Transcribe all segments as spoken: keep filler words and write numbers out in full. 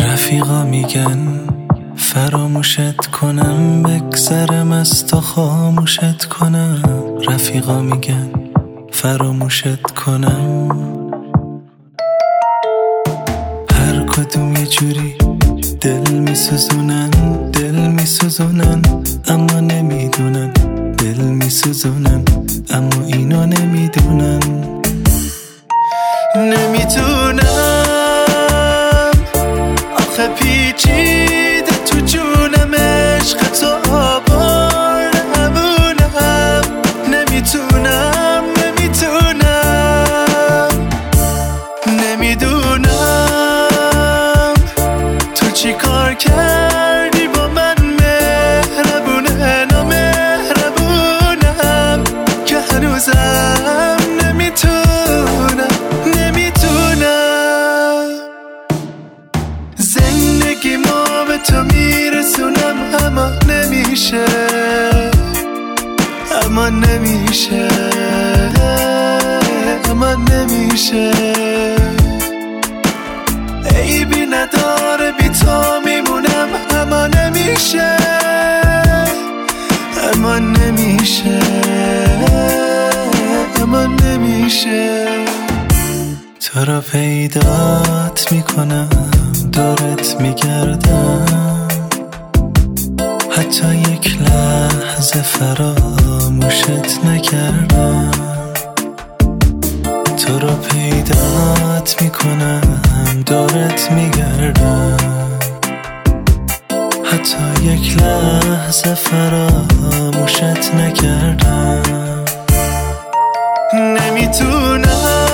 رفیقا میگن فراموشت کنم، بگذرم از تو خاموشت کنم. رفیقا میگن فراموشت کنم، هر کدوم یه جوری دل میسوزونن، دل میسوزونن اما نمیدونن، دل میسوزونن اما اینو نمیدونن. نمیدونم آخه پیچیده تو جونم، عشق تو آبار همونم. نمیتونم نمیتونم نمیدونم تو چی کار کردی با من، مهربونه نامهربونم که هنوزم نمیتونم نمیتونم زندگی ما به تو میرسونم، اما نمیشه اما نمیشه اما نمیشه. عیبی نداره بی تو میمونم، اما نمیشه اما نمیشه اما نمیشه. تو رو پیدات میکنم، دورت میگردم، حتی یک لحظه فراموشت نکردم. تو رو پیدات میکنم، دورت میگردم، حتی یک لحظه فراموشت نکردم. نمیتونم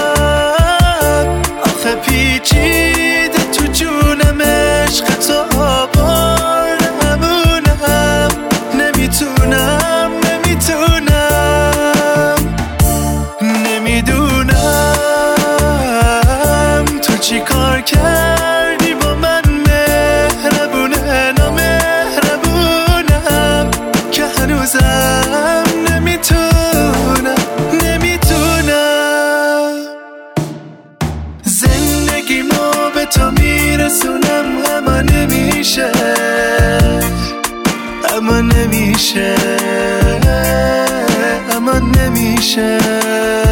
آخه پیچیده تو جونم، عشق تو آبار همونم. نمیتونم نمیتونم نمیدونم تو چی کار کردی با من، مهربونه نامهربونم که هنوزم نمیتونم نمیتونم زندگی ما به تو میرسونم، اما نمیشه اما نمیشه اما نمیشه.